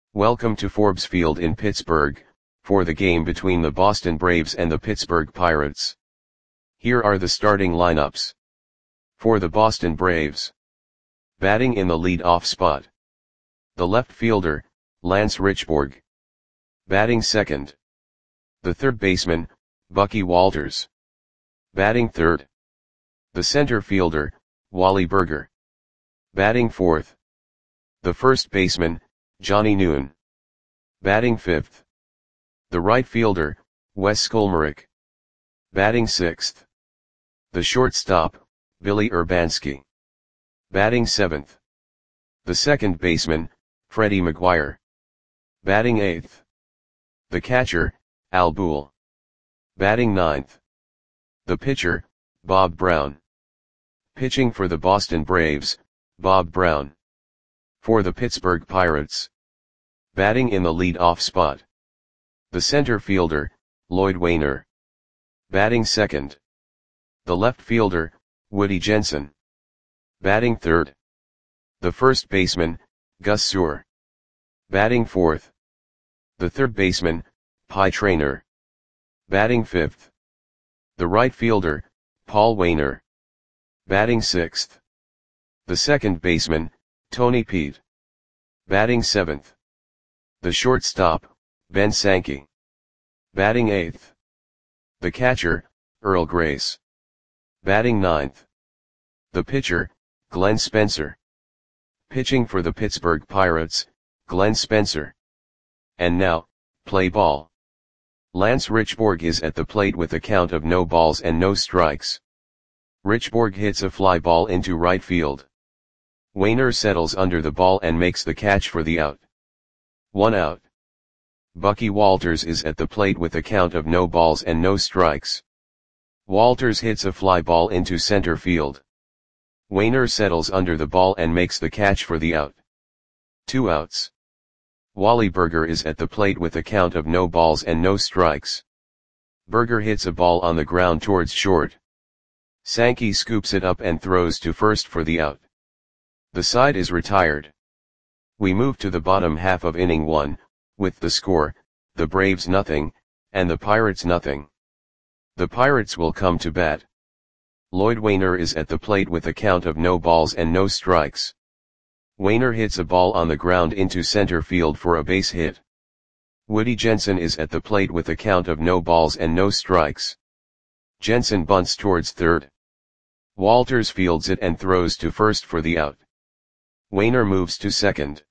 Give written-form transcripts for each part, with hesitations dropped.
Welcome to Forbes Field in Pittsburgh, for the game between the Boston Braves and the Pittsburgh Pirates. Here are the starting lineups. For the Boston Braves. Batting in the lead-off spot. The left fielder, Lance Richburg. Batting second. The third baseman, Bucky Walters. Batting third. The center fielder, Wally Burger. Batting fourth. The first baseman, Johnny Noon. Batting fifth. The right fielder, Wes Skolmarek. Batting sixth. The shortstop, Billy Urbanski. Batting seventh. The second baseman, Freddie McGuire. Batting eighth. The catcher, Al Boole. Batting ninth. The pitcher, Bob Brown. Pitching for the Boston Braves, Bob Brown. For the Pittsburgh Pirates. Batting in the lead-off spot. The center fielder, Lloyd Wainer. Batting second. The left fielder, Woody Jensen. Batting third. The first baseman, Gus Suhr. Batting fourth. The third baseman, Pie Traynor. Batting fifth. The right fielder, Paul Wainer. Batting sixth. The second baseman, Tony Peete. Batting seventh. The shortstop, Ben Sankey. Batting eighth. The catcher, Earl Grace. Batting ninth. The pitcher, Glenn Spencer. Pitching for the Pittsburgh Pirates, Glenn Spencer. And now, play ball. Lance Richburg is at the plate with a count of no balls and no strikes. Richburg hits a fly ball into right field. Wainer settles under the ball and makes the catch for the out. 1 out. Bucky Walters is at the plate with a count of no balls and no strikes. Walters hits a fly ball into center field. Wainer settles under the ball and makes the catch for the out. 2 outs. Wally Burger is at the plate with a count of no balls and no strikes. Burger hits a ball on the ground towards short. Sankey scoops it up and throws to first for the out. The side is retired. We move to the bottom half of inning 1, with the score, the Braves nothing, and the Pirates nothing. The Pirates will come to bat. Lloyd Wainer is at the plate with a count of no balls and no strikes. Wainer hits a ball on the ground into center field for a base hit. Woody Jensen is at the plate with a count of no balls and no strikes. Jensen bunts towards third. Walters fields it and throws to first for the out. Wainer moves to second.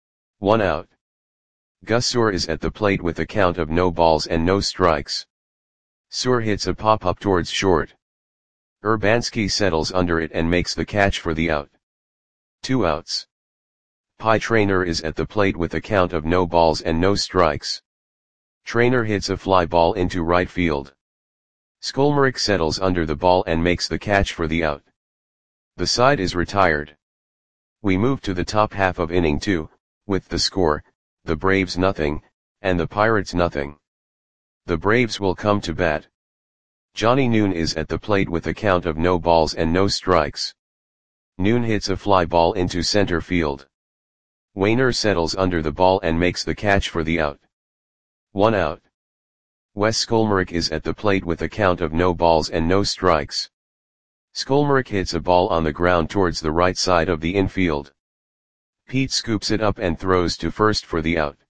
1 out. Gus Suhr is at the plate with a count of no balls and no strikes. Suhr hits a pop-up towards short. Urbanski settles under it and makes the catch for the out. 2 outs. Pie Traynor is at the plate with a count of no balls and no strikes. Traynor hits a fly ball into right field. Skolmarek settles under the ball and makes the catch for the out. The side is retired. We move to the top half of inning 2, with the score, the Braves nothing, and the Pirates nothing. The Braves will come to bat. Johnny Noon is at the plate with a count of no balls and no strikes. Noon hits a fly ball into center field. Wainer settles under the ball and makes the catch for the out. 1 out. Wes Skolmarek is at the plate with a count of no balls and no strikes. Skolmarek hits a ball on the ground towards the right side of the infield. Peete scoops it up and throws to first for the out.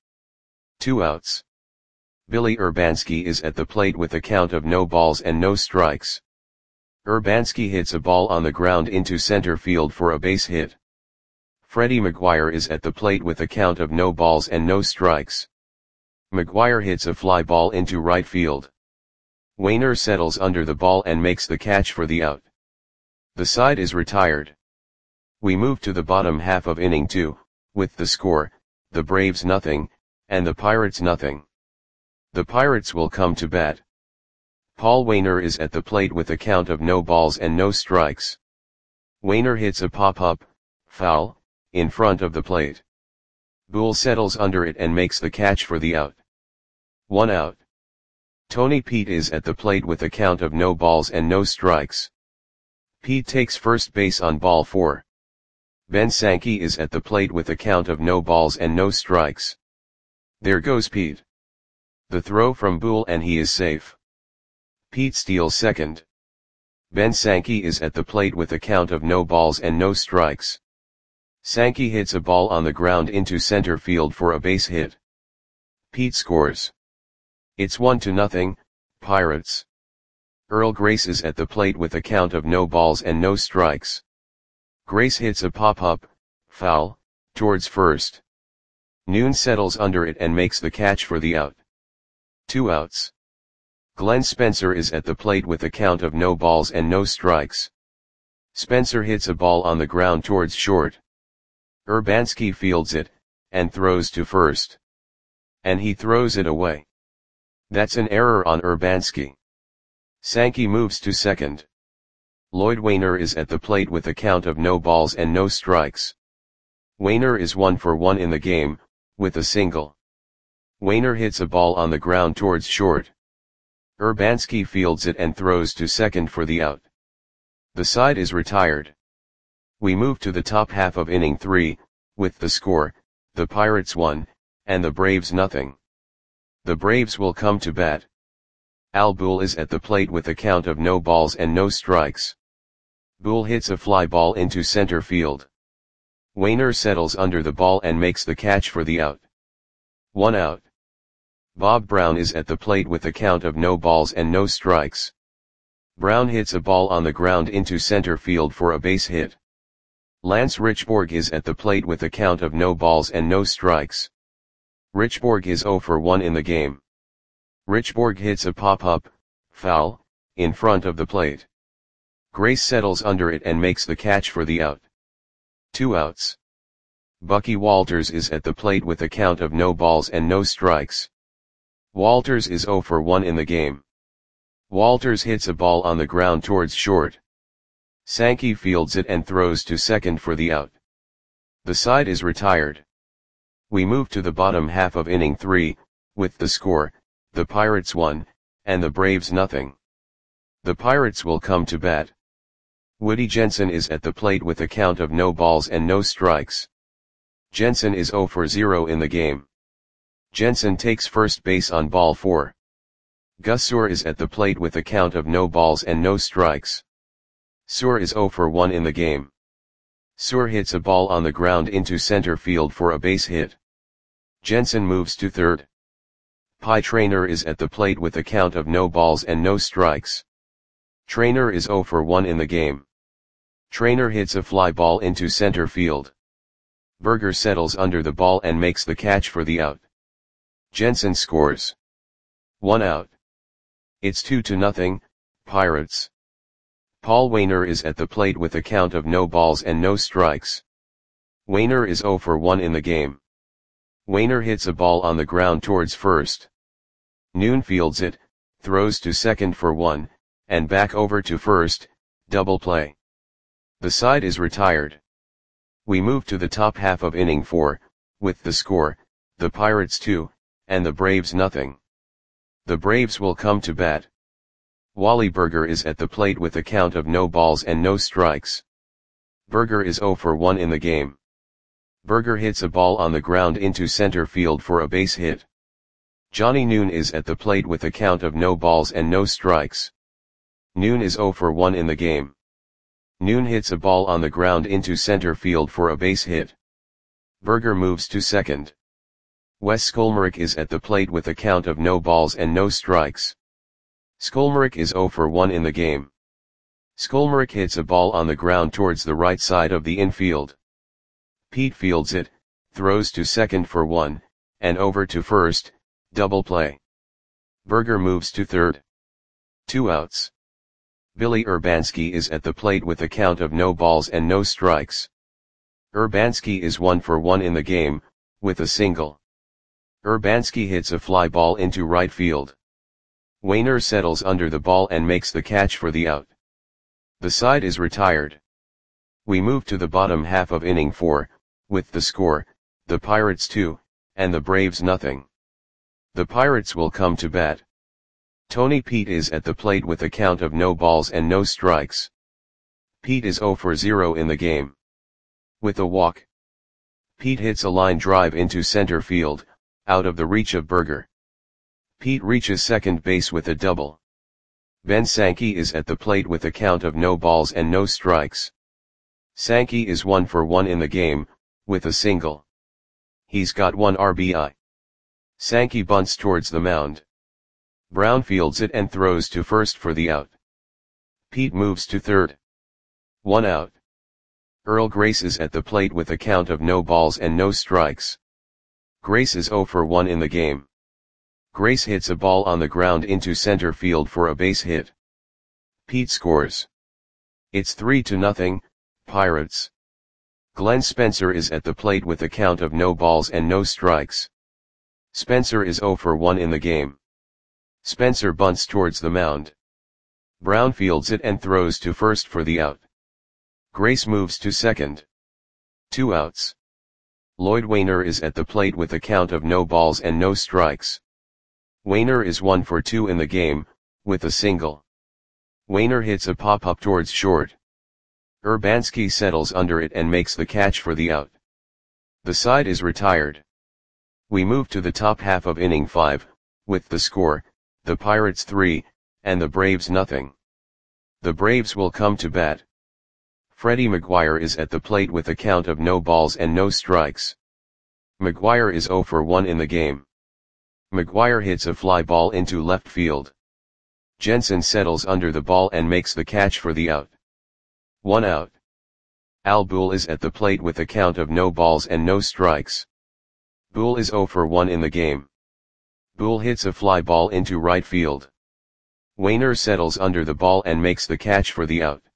2 outs. Billy Urbanski is at the plate with a count of no balls and no strikes. Urbanski hits a ball on the ground into center field for a base hit. Freddie McGuire is at the plate with a count of no balls and no strikes. McGuire hits a fly ball into right field. Wainer settles under the ball and makes the catch for the out. The side is retired. We move to the bottom half of inning 2, with the score, the Braves nothing, and the Pirates nothing. The Pirates will come to bat. Paul Wainer is at the plate with a count of no balls and no strikes. Wainer hits a pop-up, foul, in front of the plate. Boole settles under it and makes the catch for the out. 1 out. Tony Peete is at the plate with a count of no balls and no strikes. Peete takes first base on ball 4. Ben Sankey is at the plate with a count of no balls and no strikes. There goes Pete. The throw from Boole and he is safe. Pete steals second. Ben Sankey is at the plate with a count of no balls and no strikes. Sankey hits a ball on the ground into center field for a base hit. Pete scores. It's 1-0, Pirates. Earl Grace is at the plate with a count of no balls and no strikes. Grace hits a pop-up, foul, towards first. Noon settles under it and makes the catch for the out. 2 outs. Glenn Spencer is at the plate with a count of no balls and no strikes. Spencer hits a ball on the ground towards short. Urbanski fields it, and throws to first. And he throws it away. That's an error on Urbanski. Sankey moves to second. Lloyd Wainer is at the plate with a count of no balls and no strikes. Wainer is 1 for 1 in the game, with a single. Wainer hits a ball on the ground towards short. Urbanski fields it and throws to second for the out. The side is retired. We move to the top half of inning 3, with the score, the Pirates 1, and the Braves nothing. The Braves will come to bat. Al Boole is at the plate with a count of no balls and no strikes. Boole hits a fly ball into center field. Wainer settles under the ball and makes the catch for the out. 1 out. Bob Brown is at the plate with a count of no balls and no strikes. Brown hits a ball on the ground into center field for a base hit. Lance Richborg is at the plate with a count of no balls and no strikes. Richborg is 0 for 1 in the game. Richborg hits a pop-up, foul, in front of the plate. Grace settles under it and makes the catch for the out. 2 outs. Bucky Walters is at the plate with a count of no balls and no strikes. Walters is 0 for 1 in the game. Walters hits a ball on the ground towards short. Sankey fields it and throws to second for the out. The side is retired. We move to the bottom half of inning 3, with the score, the Pirates 1, and the Braves nothing. The Pirates will come to bat. Woody Jensen is at the plate with a count of no balls and no strikes. Jensen is 0 for 0 in the game. Jensen takes first base on ball 4. Gus Suhr is at the plate with a count of no balls and no strikes. Suhr is 0 for 1 in the game. Suhr hits a ball on the ground into center field for a base hit. Jensen moves to third. Pie Traynor is at the plate with a count of no balls and no strikes. Traynor is 0 for 1 in the game. Traynor hits a fly ball into center field. Berger settles under the ball and makes the catch for the out. Jensen scores. 1 out. It's 2-0, Pirates. Paul Wainer is at the plate with a count of no balls and no strikes. Wainer is 0 for 1 in the game. Wainer hits a ball on the ground towards first. Noon fields it, throws to second for 1, and back over to first, double play. The side is retired. We move to the top half of inning 4, with the score, the Pirates 2, and the Braves nothing. The Braves will come to bat. Wally Berger is at the plate with a count of no balls and no strikes. Berger is 0 for 1 in the game. Berger hits a ball on the ground into center field for a base hit. Johnny Noon is at the plate with a count of no balls and no strikes. Noon is 0 for 1 in the game. Noon hits a ball on the ground into center field for a base hit. Berger moves to second. Wes Skolmerick is at the plate with a count of no balls and no strikes. Skolmerick is 0 for 1 in the game. Skolmerick hits a ball on the ground towards the right side of the infield. Pete fields it, throws to second for 1, and over to first, double play. Berger moves to third. 2 outs. Billy Urbanski is at the plate with a count of no balls and no strikes. Urbanski is 1 for 1 in the game, with a single. Urbanski hits a fly ball into right field. Wainer settles under the ball and makes the catch for the out. The side is retired. We move to the bottom half of inning 4, with the score, the Pirates 2, and the Braves nothing. The Pirates will come to bat. Tony Pete is at the plate with a count of no balls and no strikes. Pete is 0 for 0 in the game. With a walk. Pete hits a line drive into center field, out of the reach of Berger. Pete reaches second base with a double. Ben Sankey is at the plate with a count of no balls and no strikes. Sankey is 1 for 1 in the game, with a single. He's got 1 RBI. Sankey bunts towards the mound. Brown fields it and throws to first for the out. Pete moves to third. 1 out. Earl Grace is at the plate with a count of no balls and no strikes. Grace is 0 for 1 in the game. Grace hits a ball on the ground into center field for a base hit. Pete scores. It's 3-0, Pirates. Glenn Spencer is at the plate with a count of no balls and no strikes. Spencer is 0 for 1 in the game. Spencer bunts towards the mound. Brown fields it and throws to first for the out. Grace moves to second. 2 outs. Lloyd Wainer is at the plate with a count of no balls and no strikes. Wainer is 1 for 2 in the game, with a single. Wainer hits a pop-up towards short. Urbanski settles under it and makes the catch for the out. The side is retired. We move to the top half of inning 5, with the score, the Pirates 3, and the Braves nothing. The Braves will come to bat. Freddie McGuire is at the plate with a count of no balls and no strikes. McGuire is 0 for 1 in the game. McGuire hits a fly ball into left field. Jensen settles under the ball and makes the catch for the out. 1 out. Al Boole is at the plate with a count of no balls and no strikes. Boole is 0 for 1 in the game. Boole hits a fly ball into right field. Wainer settles under the ball and makes the catch for the out.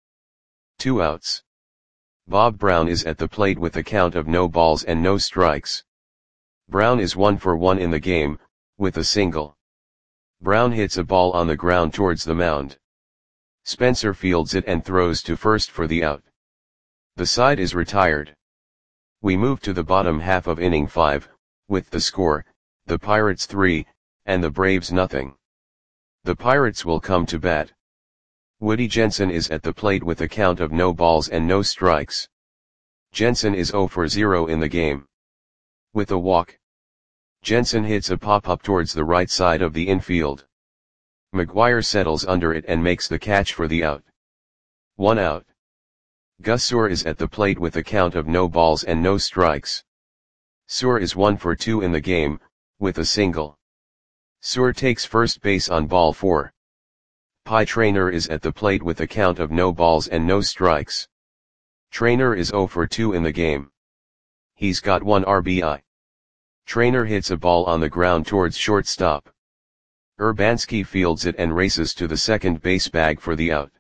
2 outs. Bob Brown is at the plate with a count of no balls and no strikes. Brown is 1 for 1 in the game, with a single. Brown hits a ball on the ground towards the mound. Spencer fields it and throws to first for the out. The side is retired. We move to the bottom half of inning 5, with the score, the Pirates 3, and the Braves nothing. The Pirates will come to bat. Woody Jensen is at the plate with a count of no balls and no strikes. Jensen is 0 for 0 in the game. With a walk. Jensen hits a pop-up towards the right side of the infield. McGuire settles under it and makes the catch for the out. 1 out. Gus Suhr is at the plate with a count of no balls and no strikes. Suhr is 1 for 2 in the game, with a single. Suhr takes first base on ball 4. Pie Traynor is at the plate with a count of no balls and no strikes. Traynor is 0 for 2 in the game. He's got 1 RBI. Traynor hits a ball on the ground towards shortstop. Urbanski fields it and races to the second base bag for the out.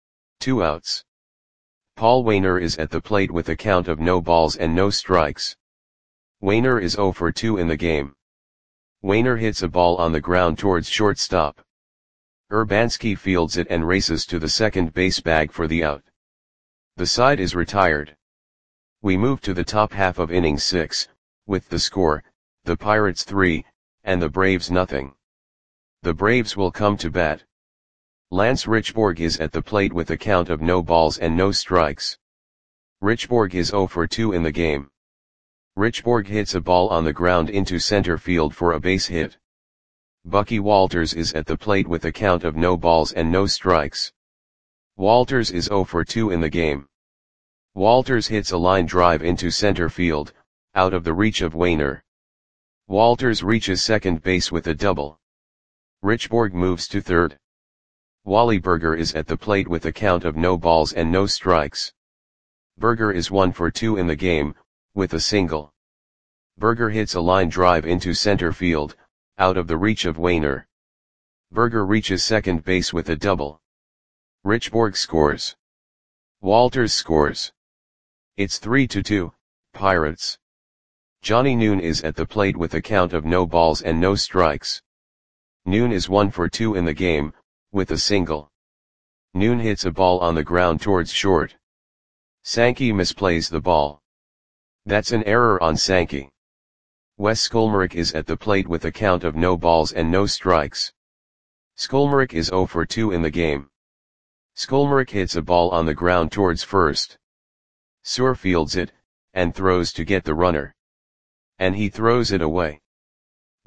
2 outs. Paul Wainer is at the plate with a count of no balls and no strikes. Wainer is 0 for 2 in the game. Wainer hits a ball on the ground towards shortstop. Urbanski fields it and races to the second base bag for the out. The side is retired. We move to the top half of inning 6, with the score, the Pirates 3, and the Braves nothing. The Braves will come to bat. Lance Richborg is at the plate with a count of no balls and no strikes. Richborg is 0 for 2 in the game. Richborg hits a ball on the ground into center field for a base hit. Bucky Walters is at the plate with a count of no balls and no strikes. Walters is 0 for 2 in the game. Walters hits a line drive into center field, out of the reach of Wainer. Walters reaches second base with a double. Richborg moves to third. Wally Berger is at the plate with a count of no balls and no strikes. Berger is 1 for 2 in the game, with a single. Berger hits a line drive into center field, out of the reach of Wainer. Berger reaches second base with a double. Richborg scores. Walters scores. It's 3-2, Pirates. Johnny Noon is at the plate with a count of no balls and no strikes. Noon is 1 for 2 in the game, with a single. Noon hits a ball on the ground towards short. Sankey misplays the ball. That's an error on Sankey. Wes Skolmerick is at the plate with a count of no balls and no strikes. Skolmerick is 0 for 2 in the game. Skolmerick hits a ball on the ground towards first. Suhr fields it, and throws to get the runner. And he throws it away.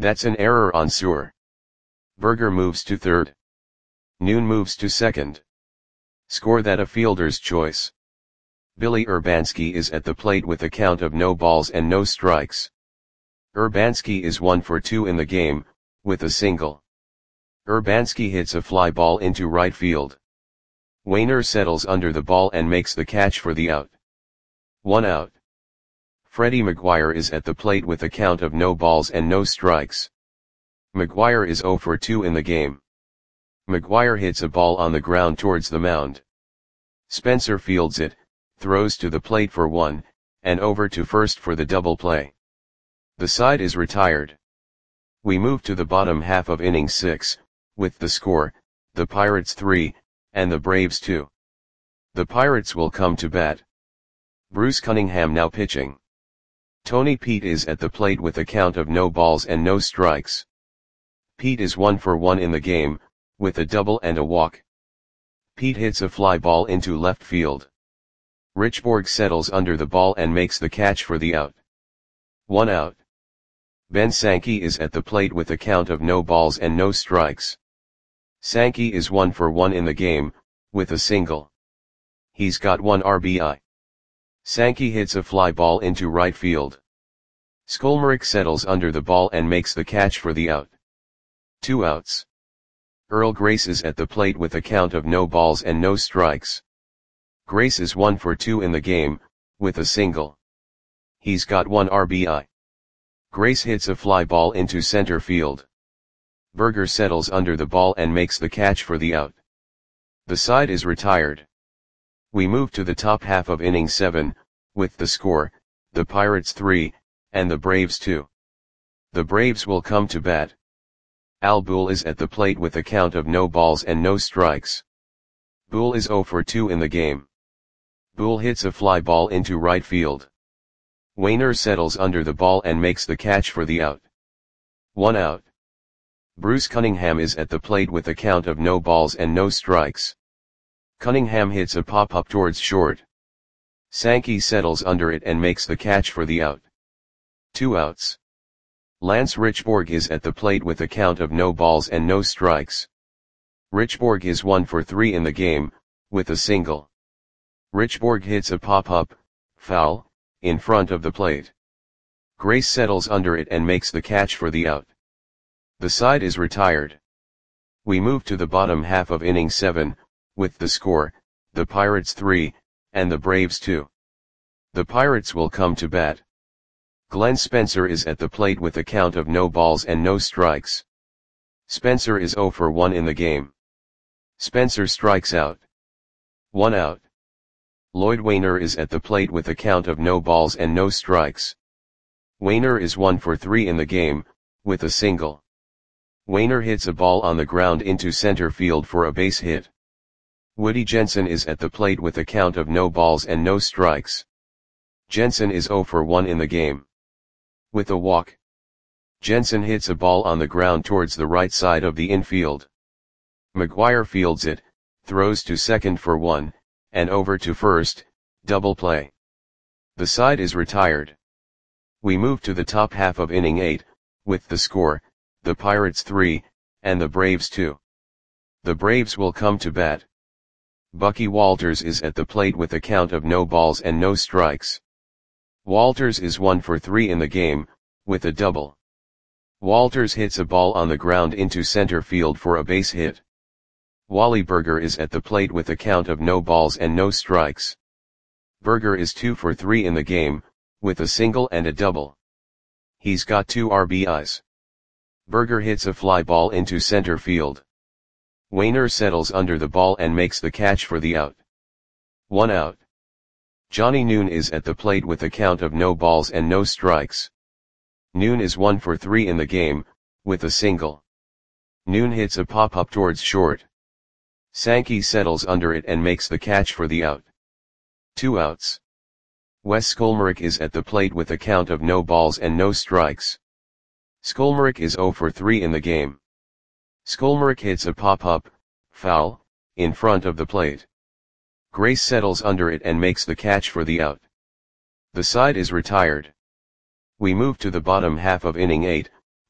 That's an error on Sewer. Berger moves to third. Noon moves to second. Score that a fielder's choice. Billy Urbanski is at the plate with a count of no balls and no strikes. Urbanski is 1 for 2 in the game, with a single. Urbanski hits a fly ball into right field. Wainer settles under the ball and makes the catch for the out. 1 out. Freddie McGuire is at the plate with a count of no balls and no strikes. McGuire is 0 for 2 in the game. McGuire hits a ball on the ground towards the mound. Spencer fields it, throws to the plate for 1, and over to first for the double play. The side is retired. We move to the bottom half of inning 6, with the score, the Pirates 3, and the Braves 2. The Pirates will come to bat. Bruce Cunningham now pitching. Tony Pete is at the plate with a count of no balls and no strikes. Pete is 1 for 1 in the game, with a double and a walk. Pete hits a fly ball into left field. Richborg settles under the ball and makes the catch for the out. 1 out. Ben Sankey is at the plate with a count of no balls and no strikes. Sankey is 1 for 1 in the game, with a single. He's got 1 RBI. Sankey hits a fly ball into right field. Skolmarek settles under the ball and makes the catch for the out. 2 outs. Earl Grace is at the plate with a count of no balls and no strikes. Grace is 1 for 2 in the game, with a single. He's got 1 RBI. Grace hits a fly ball into center field. Berger settles under the ball and makes the catch for the out. The side is retired. We move to the top half of inning 7, with the score, the Pirates 3, and the Braves 2. The Braves will come to bat. Al Boole is at the plate with a count of no balls and no strikes. Boole is 0 for 2 in the game. Boole hits a fly ball into right field. Wainer settles under the ball and makes the catch for the out. 1 out. Bruce Cunningham is at the plate with a count of no balls and no strikes. Cunningham hits a pop-up towards short. Sankey settles under it and makes the catch for the out. 2 outs. Lance Richborg is at the plate with a count of no balls and no strikes. Richborg is 1 for 3 in the game, with a single. Richborg hits a pop-up, foul, in front of the plate. Grace settles under it and makes the catch for the out. The side is retired. We move to the bottom half of inning 7, with the score, the Pirates 3, and the Braves 2. The Pirates will come to bat. Glenn Spencer is at the plate with a count of no balls and no strikes. Spencer is 0 for 1 in the game. Spencer strikes out. 1 out. Lloyd Wainer is at the plate with a count of no balls and no strikes. Wainer is 1 for 3 in the game, with a single. Wainer hits a ball on the ground into center field for a base hit. Woody Jensen is at the plate with a count of no balls and no strikes. Jensen is 0 for 1 in the game. With a walk. Jensen hits a ball on the ground towards the right side of the infield. McGuire fields it, throws to second for 1, and over to first, double play. The side is retired. We move to the top half of inning 8, with the score, the Pirates 3, and the Braves 2. The Braves will come to bat. Bucky Walters is at the plate with a count of no balls and no strikes. Walters is 1 for 3 in the game, with a double. Walters hits a ball on the ground into center field for a base hit. Wally Berger is at the plate with a count of no balls and no strikes. Berger is 2 for 3 in the game, with a single and a double. He's got 2 RBIs. Berger hits a fly ball into center field. Wainer settles under the ball and makes the catch for the out. 1 out. Johnny Noon is at the plate with a count of no balls and no strikes. Noon is 1 for 3 in the game, with a single. Noon hits a pop-up towards short. Sankey settles under it and makes the catch for the out. 2 outs. Wes Skolmarek is at the plate with a count of no balls and no strikes. Skolmarek is 0 for 3 in the game. Skolmarek hits a pop-up, foul, in front of the plate. Grace settles under it and makes the catch for the out. The side is retired. We move to the bottom half of inning 8,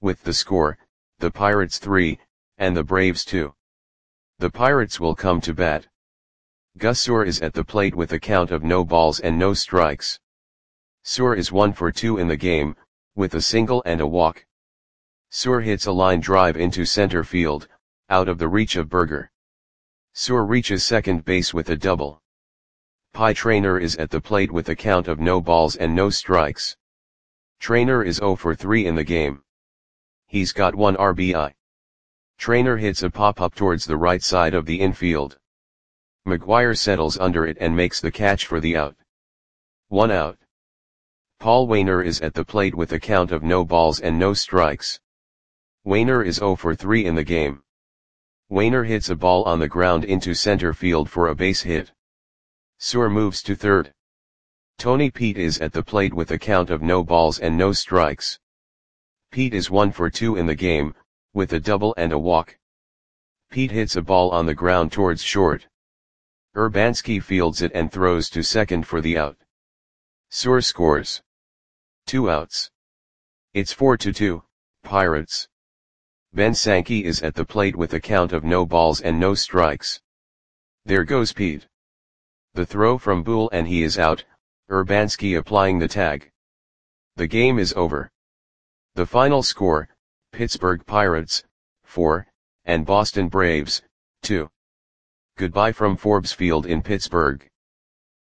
with the score, the Pirates 3, and the Braves 2. The Pirates will come to bat. Gus Suhr is at the plate with a count of no balls and no strikes. Suhr is 1 for 2 in the game, with a single and a walk. Suhr hits a line drive into center field, out of the reach of Burger. Suhr reaches second base with a double. Pie Traynor is at the plate with a count of no balls and no strikes. Traynor is 0 for 3 in the game. He's got 1 RBI. Traynor hits a pop-up towards the right side of the infield. McGuire settles under it and makes the catch for the out. 1 out. Paul Waner is at the plate with a count of no balls and no strikes. Waner is 0 for 3 in the game. Waner hits a ball on the ground into center field for a base hit. Suhr moves to third. Tony Pete is at the plate with a count of no balls and no strikes. Pete is 1 for 2 in the game, with a double and a walk. Pete hits a ball on the ground towards short. Urbanski fields it and throws to second for the out. Suhr scores. 2 outs. It's 4-2, Pirates. Ben Sankey is at the plate with a count of no balls and no strikes. There goes Pete. The throw from Boole and he is out, Urbanski applying the tag. The game is over. The final score, Pittsburgh Pirates, 4, and Boston Braves, 2. Goodbye from Forbes Field in Pittsburgh.